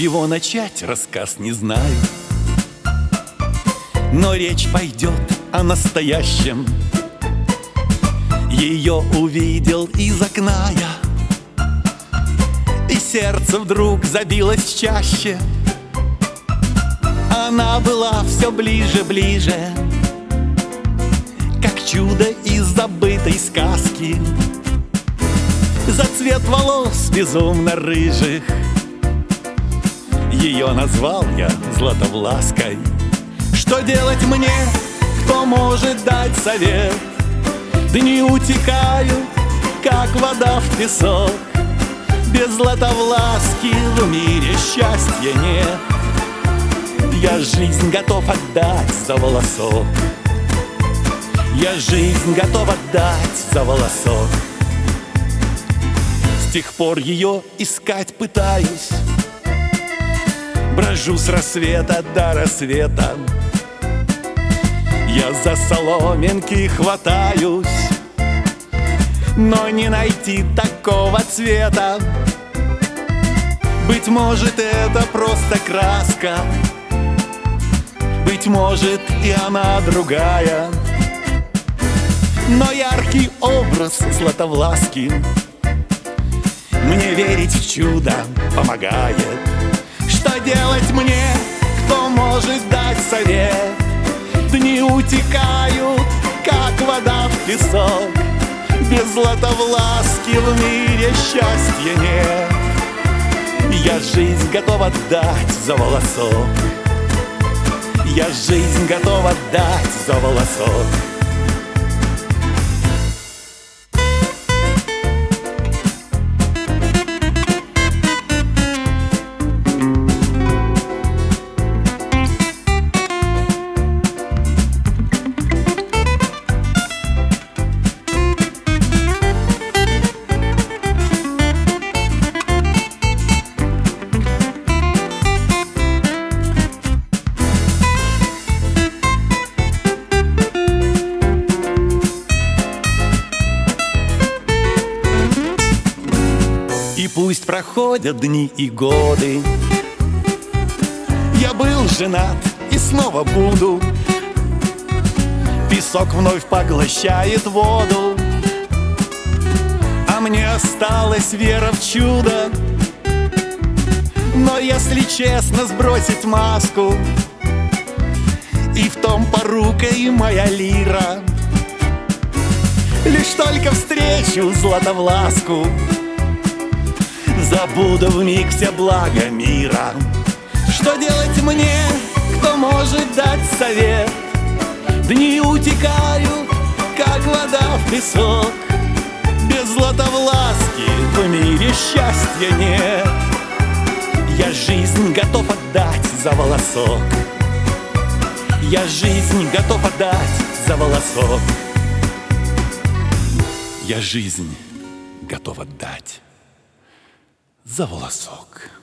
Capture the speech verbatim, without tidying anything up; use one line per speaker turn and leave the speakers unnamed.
чего начать, рассказ не знаю, но речь пойдет о настоящем. Ее увидел из окна я, и сердце вдруг забилось чаще. Она была все ближе, ближе, как чудо из забытой сказки. За цвет волос безумно рыжих ее назвал я Златовлаской. Что делать мне, кто может дать совет? Дни утекают, как вода в песок. Без Златовласки в мире счастья нет. Я жизнь готов отдать за волосок. Я жизнь готов отдать за волосок. С тех пор ее искать пытаюсь, брожу с рассвета до рассвета. Я за соломинки хватаюсь, но не найти такого цвета. Быть может, это просто краска, быть может, и она другая, но яркий образ Златовласки мне верить в чудо помогает. Что делать мне, кто может дать совет? Дни утекают, как вода в песок. Без Златовласки в мире счастья нет. Я жизнь готов отдать за волосок. Я жизнь готов отдать за волосок. И пусть проходят дни и годы, я был женат и снова буду. Песок вновь поглощает воду, а мне осталась вера в чудо. Но если честно сбросить маску, и в том порука и моя лира, лишь только встречу Златовласку, забуду вмиг все блага мира. Что делать мне, кто может дать совет? Дни утекают, как вода в песок. Без Златовласки в мире счастья нет. Я жизнь готов отдать за волосок. Я жизнь готов отдать за волосок. Я жизнь готов отдать за волосок.